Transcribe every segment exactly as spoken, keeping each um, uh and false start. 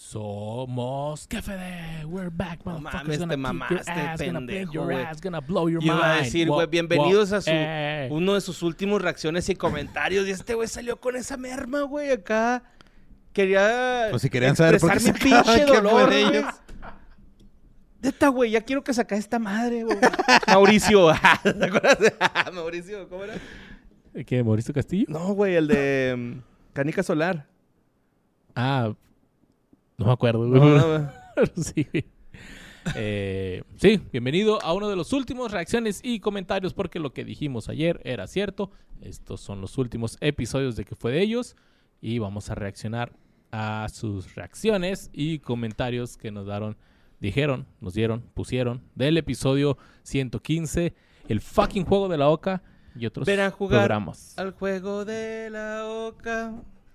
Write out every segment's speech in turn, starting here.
Somos K F D. We're back, No motherfuckers. mames, gonna te kick mamaste, your ass, gonna bend pendejo, your güey. ass, gonna blow your Yo mind. iba a decir, güey, Wo- bienvenidos wo- a su eh. uno de sus últimos reacciones y comentarios. Y este güey salió con esa merma, güey, acá. Quería Pues si querían saber por qué expresar mi sacaban pinche qué fue dolor, de güey. ellos. Neta, güey, ya quiero que saca esta madre, güey. Mauricio. ¿Te acuerdas de Mauricio? ¿Cómo era? ¿Qué? ¿Mauricio Castillo? No, güey, el de um, Canica Solar. Ah, no me acuerdo, güey. No, no, no. sí, güey. Eh, sí, bienvenido a uno de los últimos reacciones y comentarios porque lo que dijimos ayer era cierto. Estos son los últimos episodios de que fue de ellos y vamos a reaccionar a sus reacciones y comentarios que nos daron, dijeron, nos dieron, pusieron del episodio ciento quince, el fucking juego de la oca y otros Ven a jugar programas. al juego de la oca.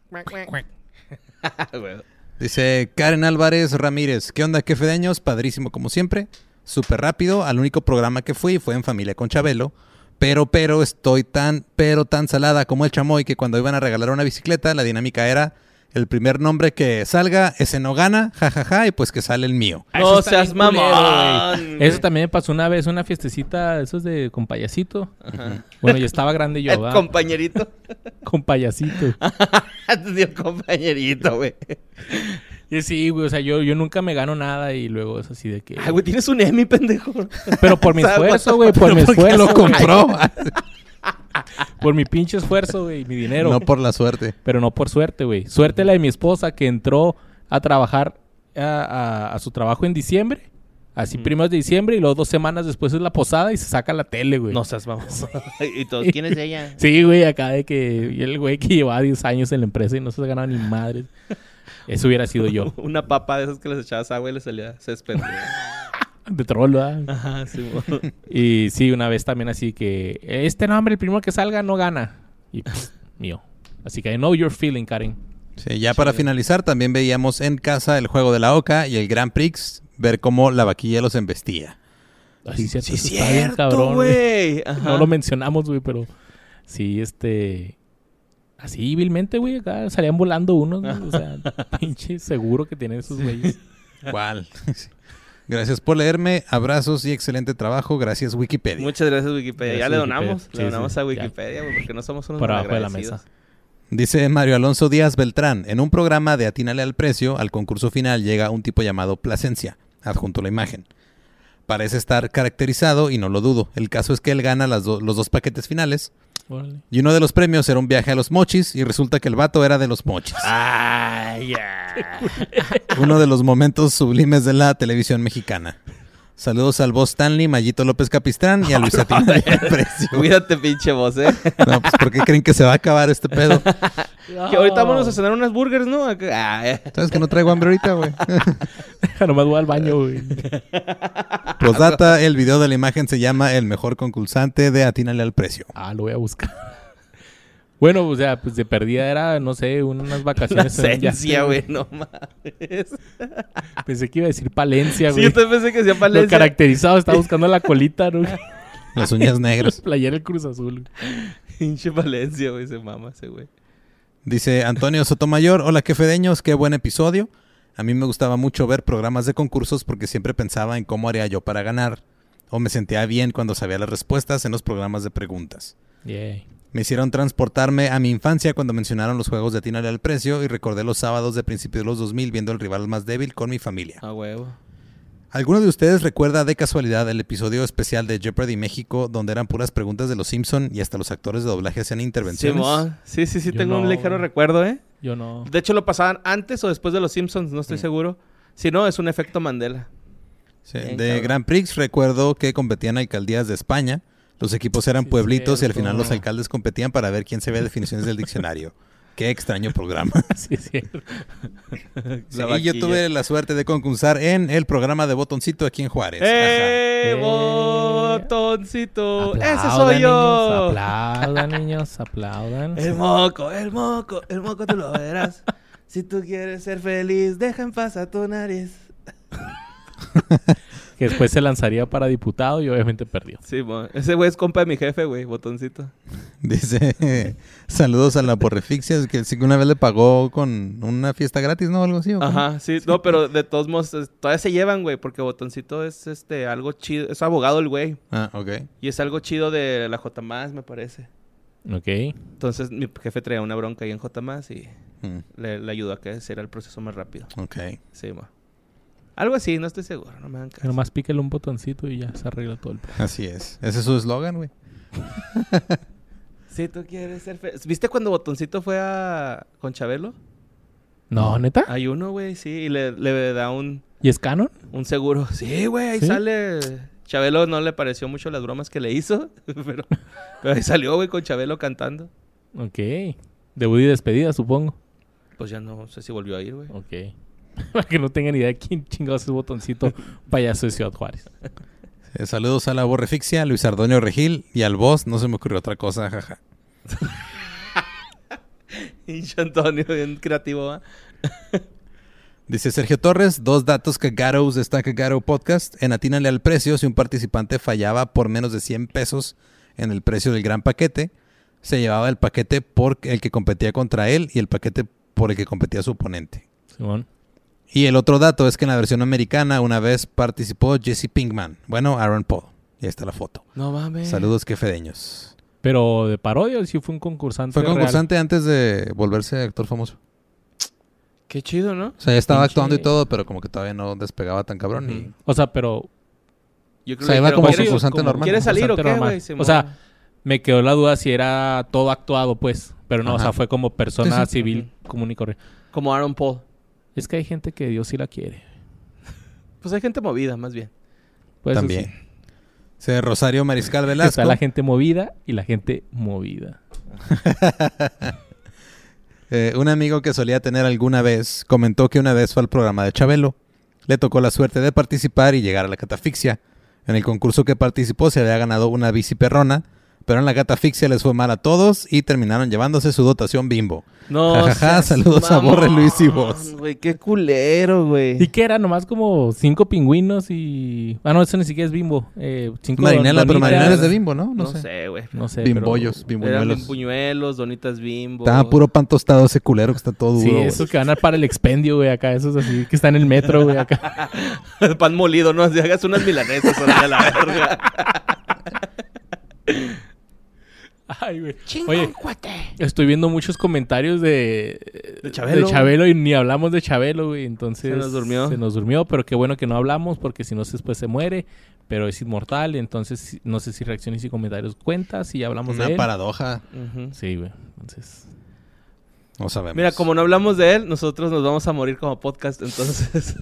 Güey. Dice Karen Álvarez Ramírez. ¿Qué onda, quefedeños? Padrísimo como siempre. Súper rápido. Al único programa que fui fue en Familia con Chabelo. Pero, pero, estoy tan, pero tan salada como el chamoy que cuando iban a regalar una bicicleta, la dinámica era el primer nombre que salga, ese no gana, jajaja, ja, ja, y pues que sale el mío. Eso No está seas bien culero, mamón. güey. Eso también me pasó una vez, una fiestecita, esos de con payasito. Ajá. Bueno, yo estaba grande yo, El ¿verdad? compañerito. Con payasito. El compañerito, güey. Y sí, güey, o sea, yo, yo nunca me gano nada y luego es así de que... Ay, güey, tienes un Emmy, pendejo. Pero por mi ¿Sabes esfuerzo, cuánto? güey, por Pero mi ¿por qué esfuerzo. lo güey. compró? Por mi pinche esfuerzo, güey, mi dinero. No por la suerte. Pero no por suerte, güey. Suerte la de mi esposa que entró a trabajar a, a, a su trabajo en diciembre. Así Mm. primeros de diciembre y luego dos semanas después es la posada y se saca la tele, güey. No seas mamón. Y todos, ¿quién es ella? Sí, güey, acá de que y el güey que llevaba diez años en la empresa y no se ganaba ni madres. Eso hubiera sido yo. Una papa de esas que les echabas agua y le salía césped. De troll, ¿verdad? Ajá, sí, güey. Y sí, una vez también así que... Este nombre, el primero que salga, no gana. Y pss, mío. Así que I know your feeling, Karen. Sí, ya para finalizar, también veíamos en casa el juego de la oca y el Grand Prix, ver cómo la vaquilla los embestía. Así cierto, Sí, eso está bien cierto, cabrón, güey. güey. Ajá. No lo mencionamos, güey, pero... Sí, este... Así, vilmente, güey, acá salían volando unos, güey. O sea, pinche seguro que tienen esos güeyes. ¿Cuál? Gracias por leerme, abrazos y excelente trabajo. Gracias, Wikipedia. Muchas gracias, Wikipedia. Gracias, ya le Wikipedia. donamos. Sí, le donamos sí, a ya. Wikipedia, güey, porque no somos unos Por abajo de la malagradecidos. mesa. Dice Mario Alonso Díaz Beltrán, en un programa de Atínale al Precio, al concurso final llega un tipo llamado Plasencia, adjunto la imagen. Parece estar caracterizado y no lo dudo. El caso es que él gana las do- los dos paquetes finales Órale. y uno de los premios era un viaje a los Mochis y resulta que el vato era de los Mochis. Ay, ya. Uno de los momentos sublimes de la televisión mexicana. Saludos al boss Stanley, Mayito López Capistrán y a Luis Atínale al Precio. Cuídate, pinche voz, eh. No, pues ¿por qué creen que se va a acabar este pedo? Que ahorita vámonos a cenar unas burgers, ¿no? Acá- Ah, eh. ¿Sabes que no traigo hambre ahorita, güey? Deja, nomás voy al baño, güey. Postdata, el video de la imagen se llama El mejor concursante de Atínale al Precio. Ah, lo voy a buscar. Bueno, o sea, pues de perdida era, no sé, unas La vacaciones. en un yate, esencia, güey, no mames. Pensé que iba a decir Palencia, Sí, güey. yo también pensé que decía Lo Palencia. caracterizado, estaba buscando la colita, ¿no? Las uñas negras. Playera el Cruz Azul. Pinche Palencia, güey, se mama ese güey. Dice Antonio Sotomayor, hola quefedeños, qué buen episodio. A mí me gustaba mucho ver programas de concursos porque siempre pensaba en cómo haría yo para ganar. O me sentía bien cuando sabía las respuestas en los programas de preguntas. Yeah. Me hicieron transportarme a mi infancia cuando mencionaron los juegos de Atínale al Precio y recordé los sábados de principios de los dos mil viendo el rival más débil con mi familia. A huevo. ¿Alguno de ustedes recuerda de casualidad el episodio especial de Jeopardy México donde eran puras preguntas de los Simpson y hasta los actores de doblaje hacían intervenciones? Simón. Sí, sí, sí, Yo tengo no, un ligero güey. recuerdo, ¿eh? Yo no. De hecho, lo pasaban antes o después de los Simpsons, no estoy Mm. seguro. Si no, es un efecto Mandela. Sí, Bien, de cabrón. Grand Prix recuerdo que competían alcaldías de España. Los equipos eran Sí, pueblitos y al cierto. final los alcaldes competían para ver quién sabía definiciones del diccionario. Qué extraño programa. Sí, sí. Sí, La yo vaquilla. tuve la suerte de concursar en el programa de Botoncito aquí en Juárez. ¡Eh, Ajá. botoncito! ¡Ese Aplaudan, soy niños, yo! aplaudan, niños, aplaudan. El moco, el moco, el moco tú lo verás. Si tú quieres ser feliz, deja en paz a tu nariz. Que después se lanzaría para diputado y obviamente perdió. Sí, mo. Ese güey es compa de mi jefe, güey, botoncito. Dice, saludos a la porrefixia, que sí que una vez le pagó con una fiesta gratis, ¿no? Algo así. ¿o cómo? Ajá, sí. No, pero de todos modos, es- todavía se llevan, güey, porque Botoncito es este algo chido. Es abogado el güey. Ah, ok. Y es algo chido de la J más, me parece. Ok. Entonces, mi jefe traía una bronca ahí en J más y Mm, le, le ayudó a que hiciera el proceso más rápido. ok. Sí, ma. Algo así, no estoy seguro, no me hagan caso. Nomás píquele un botoncito y ya se arregla todo el pedo. Así es. Ese es su eslogan, güey. Si tú quieres ser fe... ¿Viste cuando Botoncito fue a... con Chabelo? No, ¿neta? Hay uno, güey, sí, y le, le da un, ¿Y es canon? un seguro. Sí, güey, ahí ¿Sí? sale... Chabelo no le pareció mucho las bromas que le hizo, pero, pero ahí salió, güey, con Chabelo cantando. Ok. Debut y despedida, supongo. Pues ya no sé si volvió a ir, güey. Ok. Para que no tengan idea de quién chingados es botoncito payaso de Ciudad Juárez. Eh, saludos a la borrefixia, Luis Ardonio Regil y al boss. No se me ocurrió otra cosa, jaja. Hincho Antonio, bien creativo, ¿va? Dice Sergio Torres, dos datos cagaros de esta Cagaro Podcast. En Atínale al precio, si un participante fallaba por menos de cien pesos en el precio del gran paquete, se llevaba el paquete por el que competía contra él y el paquete por el que competía su oponente. Simón. Y el otro dato es que en la versión americana una vez participó Jesse Pinkman. Bueno, Aaron Paul. Y ahí está la foto. No mames. Saludos, quefedeños. Pero de parodia, ¿o sí fue un concursante Fue real? concursante antes de volverse actor famoso. Qué chido, ¿no? O sea, ya estaba Pinche- actuando y todo, pero como que todavía no despegaba tan cabrón. Y... O sea, pero... Yo creo O sea, que iba dijeron, como ¿quieres- concursante como- normal. ¿Quieres salir o Concursante qué, normal. güey? Simón. O sea, me quedó la duda si era todo actuado, pues. Pero no, Ajá. o sea, fue como persona Sí, sí. civil común y corriente. Como Aaron Paul. Es que hay gente que Dios sí la quiere. Pues hay gente movida, más bien. Pues eso También. sí. Dice Rosario Mariscal Velasco. Está la gente movida y la gente movida. Eh, un amigo que solía tener alguna vez comentó que una vez fue al programa de Chabelo. Le tocó la suerte de participar y llegar a la catafixia. En el concurso que participó se había ganado una bici perrona, pero en la catafixia les fue mal a todos y terminaron llevándose su dotación bimbo. No, Ja, ja, ja, seas saludos a mamón, Borre, Luis y vos. Güey, qué culero, güey. ¿Y qué era? Nomás como cinco pingüinos y... Ah, no, eso ni siquiera es bimbo. Eh, cinco Marinela, pero donitas. Marinela es de bimbo, ¿no? No, No, sé. sé, güey. No sé, Bimbollos, Eran bimbuñuelos. bimbuñuelos, donitas bimbo. Estaba puro pan tostado ese culero que está todo pero... duro. Sí, güey. esos que van a para el expendio, güey, acá. Esos así que están en el metro, güey, acá. Pan molido, ¿no? Si hagas unas milanesas, órale a la verga. Ay, güey. Oye, estoy viendo muchos comentarios de... De Chabelo. de Chabelo y ni hablamos de Chabelo, güey. Entonces... Se nos durmió. Se nos durmió, pero qué bueno que no hablamos porque si no después se muere. Pero es inmortal, entonces si- no sé si reacciones y comentarios cuentas, si ya hablamos Una de él. paradoja. Ujú. Sí, güey. Entonces... No sabemos. Mira, como no hablamos de él, nosotros nos vamos a morir como podcast, entonces...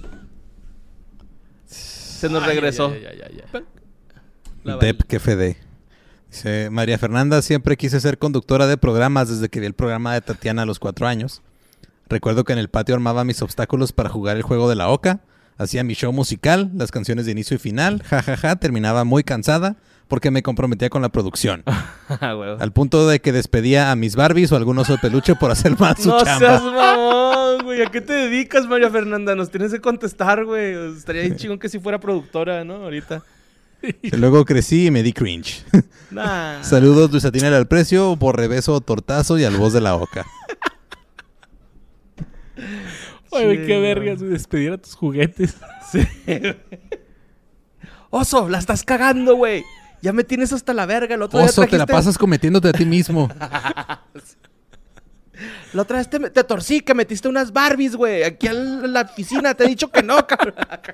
Se nos Ay, regresó. ay, ay, ay, ay. La Dep, val- que fede. Dice María Fernanda, siempre quise ser conductora de programas desde que vi el programa de Tatiana a los cuatro años. Recuerdo que en el patio armaba mis obstáculos para jugar el juego de la oca, hacía mi show musical, las canciones de inicio y final, jajaja, ja, ja, terminaba muy cansada porque me comprometía con la producción. Ah, güey. Al punto de que despedía a mis Barbies o algún oso de peluche por hacer más su No chamba. seas mamón, güey. ¿A qué te dedicas, María Fernanda? Nos tienes que contestar, güey. Estaría bien chingón que si fuera productora, ¿no? Ahorita. Y luego crecí y me di cringe. Nah. Saludos, Luis Atínale al precio, borrebeso, tortazo y al voz de la oca. Ay, güey, qué Sí, vergas, no. güey, despedir a tus juguetes. Sí, güey. Oso, la estás cagando, güey. Ya me tienes hasta la verga. El otro Oso, día te la trajiste- pasas cometiéndote a ti mismo. La otra vez te, te torcí que metiste unas Barbies, güey. Aquí en la oficina te he dicho que no, cabrón.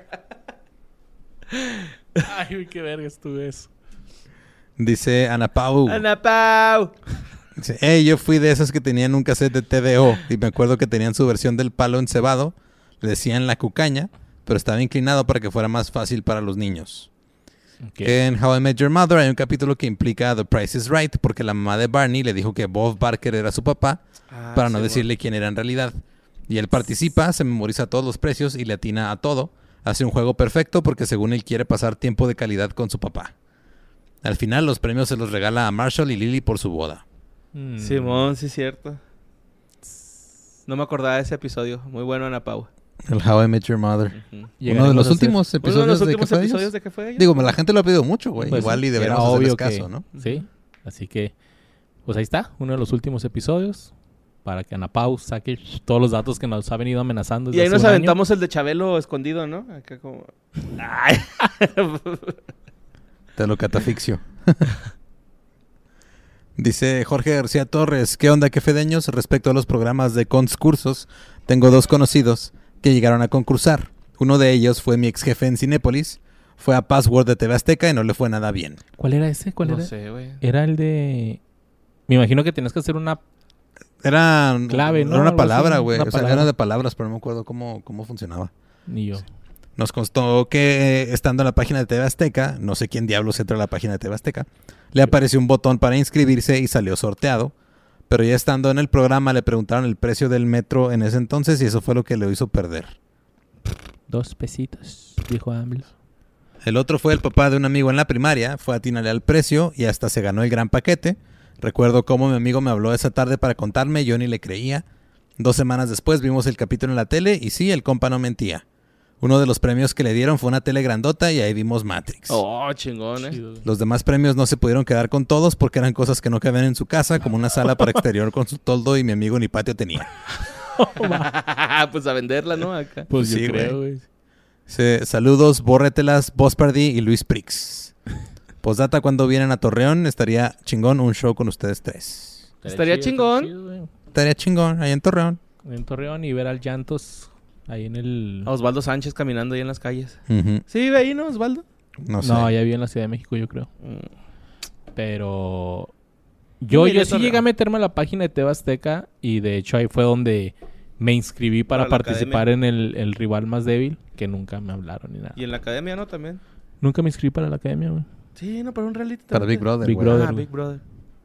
Ay, güey, qué vergas tú eso. Dice Ana Pau. Ana Pau. Dice, hey, yo fui de esas que tenían un cassette de T V O y me acuerdo que tenían su versión del palo encebado. Le decían la cucaña, pero estaba inclinado para que fuera más fácil para los niños. Okay. En How I Met Your Mother hay un capítulo que implica The Price is Right porque la mamá de Barney le dijo que Bob Barker era su papá Ah, para no sí, decirle quién era en realidad. Y él participa, se memoriza todos los precios y le atina a todo. Hace un juego perfecto porque según él quiere pasar tiempo de calidad con su papá. Al final los premios se los regala a Marshall y Lily por su boda. Mm. Simón, sí es cierto. No me acordaba de ese episodio. Muy bueno, Ana Pau. El How I Met Your Mother. Ujú. Uno de Llegaremos los a hacer- últimos Uno episodios de los de últimos ¿Qué fue de episodios ellos? de que fue de ellos. Digo, la gente lo ha pedido mucho, güey. Pues Igual y era deberíamos hacerles obvio caso, que- ¿no? Sí, así que Pues ahí está, uno de los últimos episodios. Para que Ana Pau saque todos los datos que nos ha venido amenazando. Y ahí desde nos hace un año. aventamos el de Chabelo escondido, ¿no? Acá como... Ay. Te lo catafixio. Dice Jorge García Torres, ¿qué onda, qué fedeños? Respecto a los programas de concursos, tengo dos conocidos que llegaron a concursar. Uno de ellos fue mi ex jefe en Cinépolis, fue a Password de T V Azteca y no le fue nada bien. ¿Cuál era ese? ¿Cuál No era? sé, güey. Era el de... Me imagino que tenías que hacer una... Era Clave, ¿no? Era una Algo así, palabra, güey. una O sea, palabra. era de palabras, pero no me acuerdo cómo, cómo funcionaba. Ni yo. Nos constó que eh, estando en la página de T V Azteca, no sé quién diablos entra a la página de T V Azteca, le apareció un botón para inscribirse y salió sorteado. Pero ya estando en el programa le preguntaron el precio del metro en ese entonces y eso fue lo que le hizo perder. Dos pesitos, dijo AMLO. El otro fue el papá de un amigo en la primaria, fue a atinarle al precio y hasta se ganó el gran paquete. Recuerdo cómo mi amigo me habló esa tarde para contarme, yo ni le creía. Dos semanas después vimos el capítulo en la tele y sí, el compa no mentía. Uno de los premios que le dieron fue una tele grandota y ahí vimos Matrix. Oh, chingón, eh. Chido. Los demás premios no se pudieron quedar con todos porque eran cosas que no cabían en su casa, como una sala para exterior con su toldo y mi amigo ni patio tenía. Pues a venderla, ¿no? Acá. Pues Sí, yo creo, güey. Se, saludos, Bórretelas, Bospardi y Luis Prix. Postdata, cuando vienen a Torreón, estaría chingón un show con ustedes tres. Estaría chido, chingón. chido, güey. Estaría chingón, ahí en Torreón. En Torreón y ver al Llantos ahí en el... A Osvaldo Sánchez caminando ahí en las calles. Ujú. Sí, vive ahí, ¿no, Osvaldo? No sé. No, ya vive en la Ciudad de México, yo creo. Mm. Pero... Yo, Mire, yo sí Torreón. llegué a meterme a la página de T V Azteca y de hecho ahí fue donde me inscribí para, Para la participar en el, el rival más débil, que nunca me hablaron ni nada. Y en la academia, ¿no? También. Nunca me inscribí para la academia, güey. Sí, no, para un reality. Para también. Big Brother, Big güey. Brother. Ah, güey. Big Brother.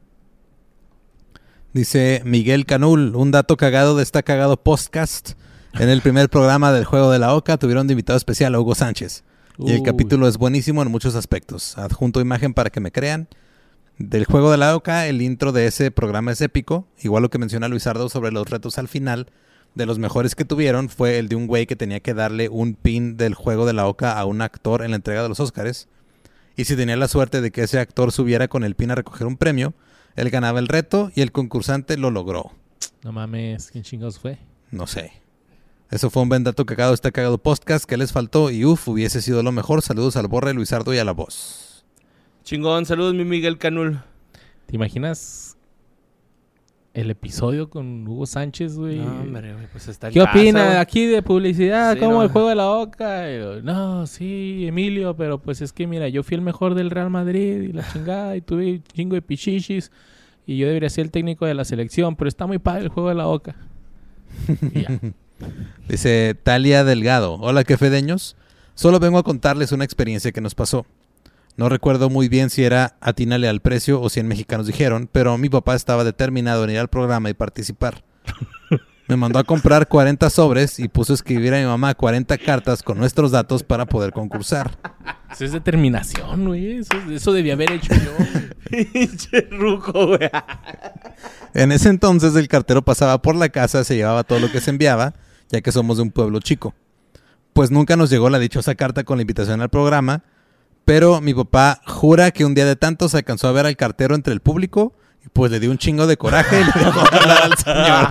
Dice Miguel Canul, un dato cagado de Está Cagado Podcast. En el primer programa del Juego de la Oca tuvieron de invitado especial a Hugo Sánchez. Y el Uy. capítulo es buenísimo en muchos aspectos. Adjunto imagen para que me crean. Del Juego de la Oca, el intro de ese programa es épico. Igual lo que menciona Luisardo sobre los retos al final. De los mejores que tuvieron fue el de un güey que tenía que darle un pin del Juego de la Oca a un actor en la entrega de los Óscares. Y si tenía la suerte de que ese actor subiera con el pin a recoger un premio, él ganaba el reto y el concursante lo logró. No mames, ¿quién chingados fue? No sé. Eso fue un buen dato cagado, Está Cagado Podcast que les faltó y uff, hubiese sido lo mejor. Saludos al Borre, Luisardo y a la voz. Chingón, saludos, mi Miguel Canul. ¿Te imaginas el episodio con Hugo Sánchez, güey? No, hombre, güey, pues está en ¿Qué casa, opina güey. aquí de publicidad? Sí, ¿Cómo no. el Juego de la Oca? Y yo, no, sí, Emilio, pero pues es que mira, yo fui el mejor del Real Madrid y la chingada y tuve un chingo de pichichis y yo debería ser el técnico de la selección, pero está muy padre el Juego de la Oca. Y ya. Dice Talia Delgado. Hola, ¿qué fedeños? Solo vengo a contarles una experiencia que nos pasó. No recuerdo muy bien si era atínale al precio o cien mexicanos dijeron, pero mi papá estaba determinado en ir al programa y participar. Me mandó a comprar cuarenta sobres y puso a escribir a mi mamá cuarenta cartas con nuestros datos para poder concursar. Eso es determinación, güey. Eso, eso debía haber hecho yo. güey. Pinche ruco, güey. En ese entonces el cartero pasaba por la casa, se llevaba todo lo que se enviaba, ya que somos de un pueblo chico. Pues nunca nos llegó la dichosa carta con la invitación al programa, pero mi papá jura que un día de tantos alcanzó a ver al cartero entre el público y pues le dio un chingo de coraje y le dejó de hablar al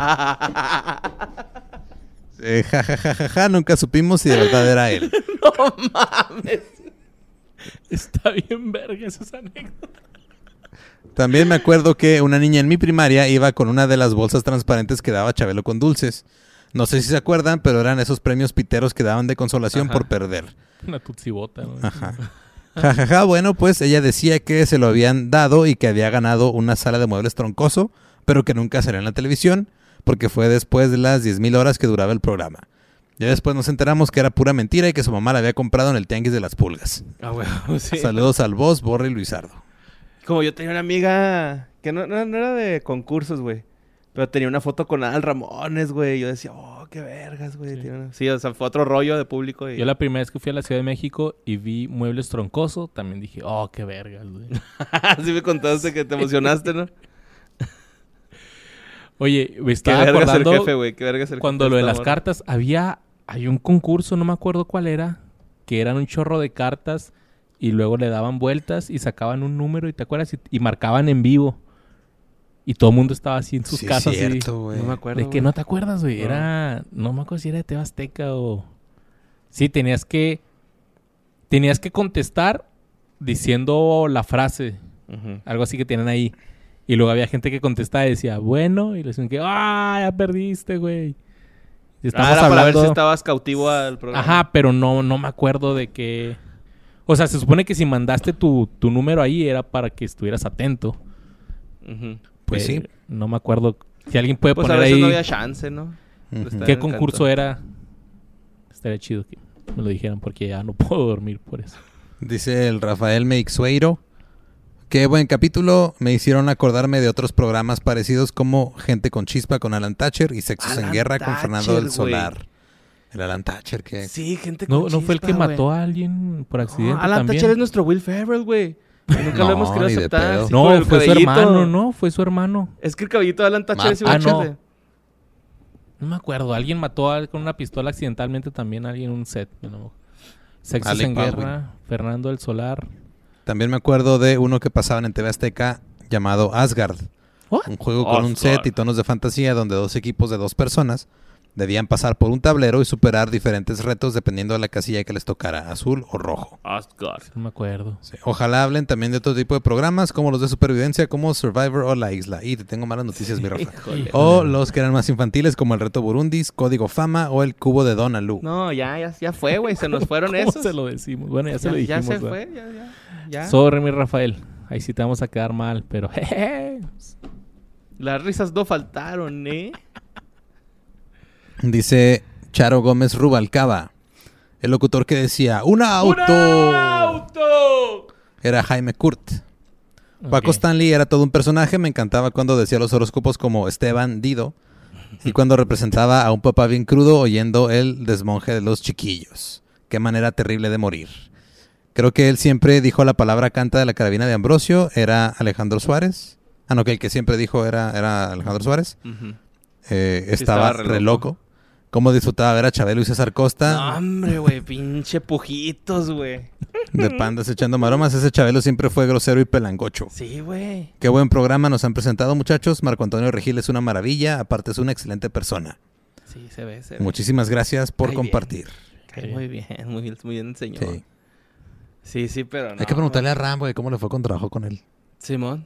señor. Eh, ja, ja, ja, ja, ja, nunca supimos si de verdad era él. No mames. Está bien verga esa anécdota. También me acuerdo que una niña en mi primaria iba con una de las bolsas transparentes que daba Chabelo con dulces. No sé si se acuerdan, pero eran esos premios piteros que daban de consolación Ajá. por perder. Una tutsibota, ¿no? Ajá. Ja, ja, ja, bueno, pues ella decía que se lo habían dado y que había ganado una sala de muebles troncoso, pero que nunca salió en la televisión, porque fue después de las diez mil horas que duraba el programa. Ya después nos enteramos que era pura mentira y que su mamá la había comprado en el Tianguis de las Pulgas. Ah, güey, sí. Saludos al Boss, Borre y Luisardo. Como yo tenía una amiga que no, no, no era de concursos, güey. Pero tenía una foto con Adal Ramones, güey. Yo decía, oh, qué vergas, güey. Sí. Tiene una- Sí, o sea, fue otro rollo de público. Y... Yo la primera vez que fui a la Ciudad de México y vi muebles troncoso, también dije, oh, qué vergas, güey. Así me contaste que te emocionaste, ¿no? Oye, me Qué estaba vergas el acordando jefe, güey. Qué vergas el cuando jefe lo de esta las morra. cartas, había, hay un concurso, no me acuerdo cuál era, que eran un chorro de cartas y luego le daban vueltas y sacaban un número y te acuerdas y, y marcaban en vivo. Y todo el mundo estaba así en sus Sí, casas. cierto, güey. No me acuerdo. De que güey. no te acuerdas, güey. No. Era... No me acuerdo si era de T V Azteca o... Sí, tenías que... Tenías que contestar diciendo la frase. Ujú. Algo así que tienen ahí. Y luego había gente que contestaba y decía, bueno. Y le decían que, ¡ah, ya perdiste, güey! Y Ah, estamos era para ver hablando... si estabas cautivo al programa. Ajá, pero no, no me acuerdo de qué... O sea, se supone que si mandaste tu, tu número ahí era para que estuvieras atento. Ujú. Pues Eh, sí. No me acuerdo. Si alguien puede Pues a poner veces ahí no había chance, ¿no? Ujú. Está qué en el concurso canto. era. Estaría chido que me lo dijeran porque ya no puedo dormir por eso. Dice el Rafael Meixueiro. Qué buen capítulo. Me hicieron acordarme de otros programas parecidos como Gente con Chispa con Alan Thatcher y Sexos Alan en Guerra con Fernando Thatcher, del Solar. El Alan Thatcher, que... Sí, gente con ¿No, ¿no fue el que chispa, mató güey. a alguien por accidente No, Alan también? Thatcher es nuestro Will Ferrell, güey. Y Nunca No, lo hemos querido ni de aceptar. pedo. sí, con No, el fue su cabellito. hermano, ¿no? Fue su hermano. Es que el cabellito de Alan Thatcher Ma- es ah, igual no. chile. No me acuerdo. Alguien mató a, con una pistola accidentalmente también a alguien en un set. ¿no? Sexos Alec en Baldwin. Guerra, Fernando del Solar. También me acuerdo de uno que pasaban en T V Azteca llamado Asgard. ¿What? Un juego con un Asgard. set y tonos de fantasía donde dos equipos de dos personas debían pasar por un tablero y superar diferentes retos dependiendo de la casilla que les tocara, azul o rojo. Asgard. No me acuerdo. Sí. Ojalá hablen también de otro tipo de programas como los de supervivencia como Survivor o La Isla. Y te tengo malas noticias, mi Rafa. Híjole. O los que eran más infantiles como el Reto Burundis, Código Fama o el Cubo de Donalu. No, ya, ya, ya fue, güey. Se nos fueron ¿Cómo esos. se lo decimos? Bueno, ya, se ya, lo ya dijimos. se ¿verdad? fue, ya, ya. ya. Sorry, mi Rafael. Ahí sí te vamos a quedar mal, pero jeje. Las risas no faltaron, ¿eh? Dice Charo Gómez Rubalcaba, el locutor que decía ¡Un auto! ¡Un auto! Era Jaime Kurt. Paco Ok. Stanley era todo un personaje. Me encantaba cuando decía los horóscopos como Esteban Dido y cuando representaba a un papá bien crudo oyendo el desmonje de los chiquillos. Qué manera terrible de morir. Creo que él siempre dijo la palabra canta de la carabina de Ambrosio. Era Alejandro Suárez. Ah, no, que el que siempre dijo era, era Alejandro Suárez. Ujú. Eh, Sí, estaba estaba re re loco. loco. Cómo disfrutaba ver a Chabelo y César Costa No, hombre, güey. Pinche pujitos, güey. de pandas echando maromas. Ese Chabelo siempre fue grosero y pelangocho. Sí, güey. Qué buen programa nos han presentado, muchachos. Marco Antonio Regil es una maravilla. Aparte es una excelente persona. Sí, se ve, se ve. Muchísimas gracias por Ay, compartir. Cae muy bien, muy bien, muy bien el señor. Sí. Sí, sí, pero no. Hay que preguntarle a Rambo de cómo le fue con trabajo con él. Simón.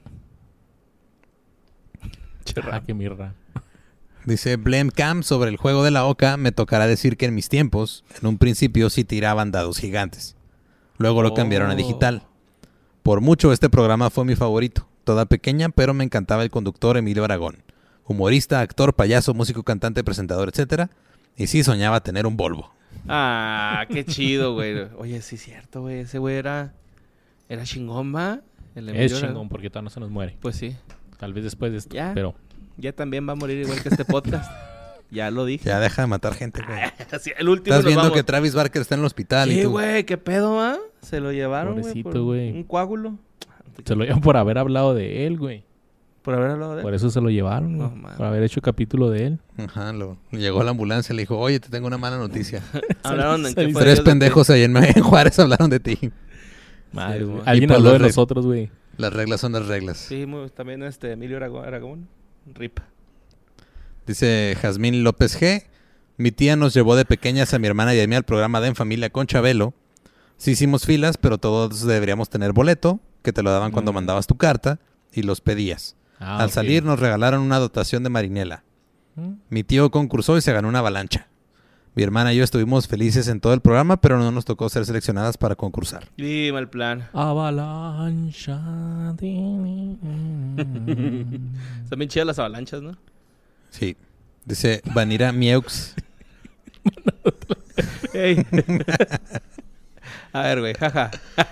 Ah, qué mirra. Dice Blem Cam sobre el juego de la oca. Me tocará decir que en mis tiempos, en un principio sí tiraban dados gigantes. Luego lo cambiaron a Oh. digital. Por mucho este programa fue mi favorito. Toda pequeña, pero me encantaba el conductor Emilio Aragón. Humorista, actor, payaso, músico, cantante, presentador, etcétera. Y sí soñaba tener un Volvo. Ah, qué chido, güey. Oye, sí es cierto, güey. Ese güey era... Era chingón, ¿va? El Es Emilio era- chingón porque todavía no se nos muere. Pues sí. Tal vez después de esto, Ya. pero... Ya también va a morir igual que este podcast. Ya lo dije. Ya deja de matar gente, güey. Así, el último Estás nos viendo vamos. que Travis Barker está en el hospital y Sí, tú... güey. ¿Qué pedo, va? Se lo llevaron, güey. Pobrecito, por güey. Un coágulo. Se lo llevan por haber hablado de él, güey. Por haber hablado de él. Por eso se lo llevaron, No, güey. mames. Por haber hecho capítulo de él. Ajá, lo, llegó a la ambulancia y le dijo, oye, te tengo una mala noticia. Hablaron en Se- qué se- fue Tres Dios de pendejos ahí en, en Juárez hablaron de ti. Madre, Sí, güey. güey. Alguien Y por habló de los re- nosotros, güey. Las reglas son las reglas. ti. Sí, muy- también este Emilio Aragón. Aragón. Rip. Dice Jazmín López G. Mi tía nos llevó de pequeñas a mi hermana y a mí al programa de En Familia con Chabelo. Sí hicimos filas, pero todos deberíamos tener boleto, que te lo daban cuando Mm. mandabas tu carta y los pedías. Ah, Al ok. salir nos regalaron una dotación de marinela. ¿Mm? Mi tío concursó y se ganó una avalancha. Mi hermana y yo estuvimos felices en todo el programa, pero no nos tocó ser seleccionadas para concursar. Y mal plan. Avalancha. de- Están bien chidas las avalanchas, ¿no? Sí. Dice Vanira Mieux. Ey. A ver, güey. Jaja.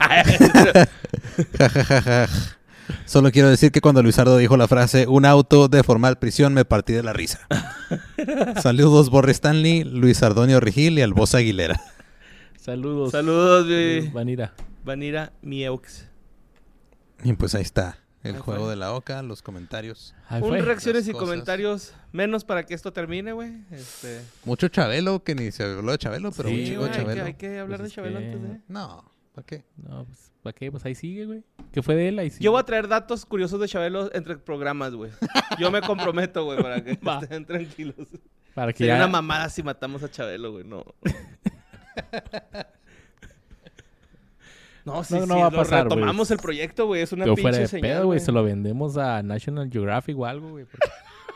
Ja, ja, ja, ja. Solo quiero decir que cuando Luisardo dijo la frase un auto de formal prisión me partí de la risa. Saludos Borre Stanley, Luis Ardonio Rigil y Albosa Aguilera. Saludos. Saludos, güey. Vanira. Vanira Mieux. Y pues ahí está. El Ahí juego fue. de la oca, los comentarios. Ahí Un fue. reacciones Las y cosas. comentarios menos para que esto termine, güey. Este... Mucho Chabelo, que ni se habló de Chabelo, pero Sí, un chico güey, de hay, que, Chabelo. hay que hablar Pues de es Chabelo que- antes de... No. ¿Para qué? No, pues, ¿para qué? Pues ahí sigue, güey. ¿Qué fue de él? Ahí sigue. Yo voy a traer datos curiosos de Chabelo entre programas, güey. Yo me comprometo, güey, para que Va. estén tranquilos. Para que Sería ya... una mamada si matamos a Chabelo, güey. No. No, sí, No, sí. no va a lo pasar, güey. retomamos el proyecto, güey. Es una Yo pinche fuera de señal, pedo, güey. güey. Se lo vendemos a National Geographic o algo, güey. porque-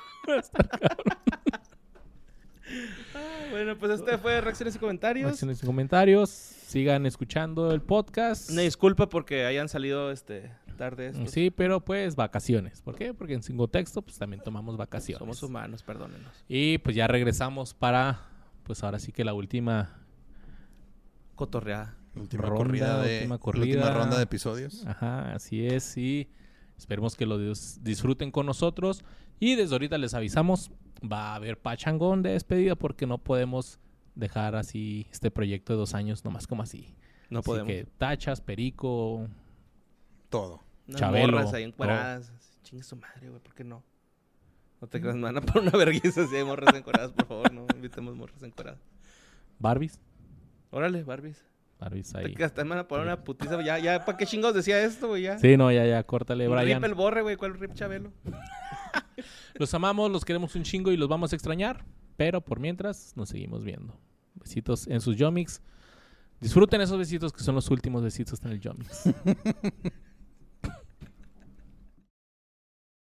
Ah, bueno, pues este fue Reacciones y Comentarios. Reacciones y comentarios. Sigan escuchando el podcast. Una disculpa porque hayan salido este tarde estos. Sí, pero pues vacaciones. ¿Por qué? Porque en Cinco Texto pues también tomamos vacaciones. Somos humanos, perdónenos. Y pues ya regresamos para, pues ahora sí que la última Cotorreada. Última Ronda, corrida de última la corrida. última ronda de episodios. Ajá, así es. Y esperemos que lo dis- disfruten con nosotros. Y desde ahorita les avisamos, va a haber pachangón de despedida porque no podemos dejar así este proyecto de dos años nomás como así. No Así podemos. que tachas, perico, Todo. Unas Chabelo, morras ahí encueradas. Chingue su madre, güey, ¿por qué no? No te creas, me van a poner una vergüenza si hay morras encueradas, por favor, no invitemos morras encueradas. Barbies. Órale, Barbies. Barbies Te ahí. creas, te van a poner una putiza. Ya, ya, ¿para qué chingados decía esto, güey? Ya. Sí, no, ya, ya, córtale, Un Brian. rip el borre, güey. ¿Cuál rip Chabelo? Los amamos, los queremos un chingo y los vamos a extrañar. Pero por mientras, nos seguimos viendo. Besitos en sus Yomix. Disfruten esos besitos que son los últimos besitos en el Yomix.